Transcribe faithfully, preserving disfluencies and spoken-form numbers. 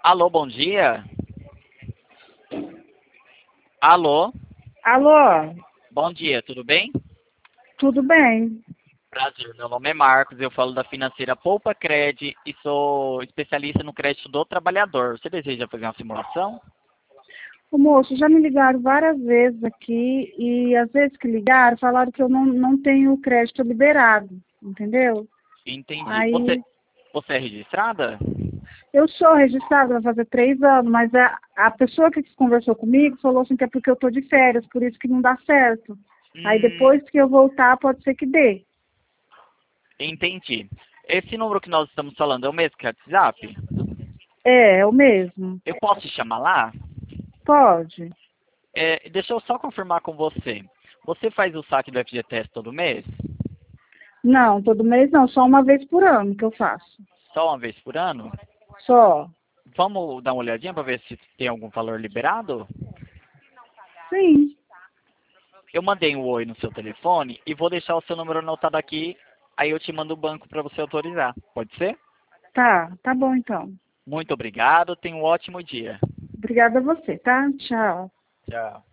Alô, bom dia. Alô, Alô, bom dia, tudo bem? tudo bem? Prazer, meu nome é Marcos, eu falo da financeira Poupa Cred e sou especialista no crédito do trabalhador. Você deseja fazer uma simulação? Ô, moço, já me ligaram várias vezes aqui e às vezes que ligaram, falaram que eu não, não tenho crédito liberado, entendeu? Entendi. Você, Aí, você é registrada? eu sou registrada, vai fazer três anos, mas a, a pessoa que conversou comigo falou assim que é porque eu tô de férias, por isso que não dá certo. Aí Hum, depois que eu voltar, pode ser que dê. entendi. Esse número que nós estamos falando é o mesmo que é o WhatsApp? É, é o mesmo. Eu posso te chamar lá? Pode? É, deixa eu só confirmar com você. Você faz o saque do F G T S todo mês? Não, todo mês não, só uma vez por ano que eu faço. Só uma vez por ano? Só. Vamos dar uma olhadinha para ver se tem algum valor liberado? Sim. Eu mandei um oi no seu telefone e vou deixar o seu número anotado aqui, aí eu te mando o banco para você autorizar. Pode ser? Tá, tá bom então. Muito obrigado, tenha um ótimo dia. Obrigada a você, tá? Tchau. Tchau.